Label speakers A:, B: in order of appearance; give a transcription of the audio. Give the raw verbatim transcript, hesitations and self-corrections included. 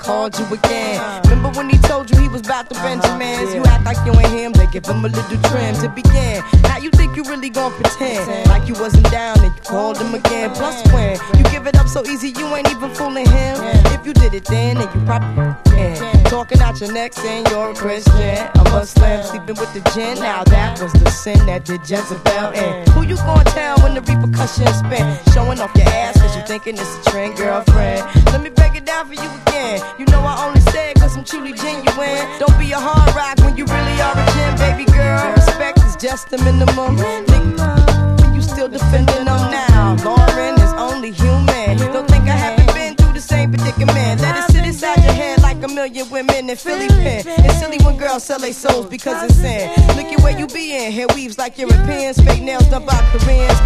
A: called you again. Remember when he told you he was about to Benjamins? You act like you ain't him, they give him a little trim to begin. Now you think you really gon' pretend like you wasn't down and you called him again. Plus when you give it up so easy, you ain't even fooling him. If you did it then, then you probably can. Talking out your neck saying you're a Christian, a Muslim, sleeping with the gin. Now that was the sin that did Jezebel in. Who you gonna tell when the repercussions spin? Showing off your ass cause you thinking it's a trend, girlfriend. Let me break it down for you again. You know I only said cause I'm truly genuine. Don't be a hard rock when you really are a gem, baby girl. Respect is just the minimum. Nigga, you still defending them now. Lauren is only human. Don't think I haven't been through the same predicament. Let it sit inside your head like a million women in Philly pen. It's silly when girls sell their souls because it's sin. Look at where you be in. Hair weaves like Europeans. Fake nails done by Koreans.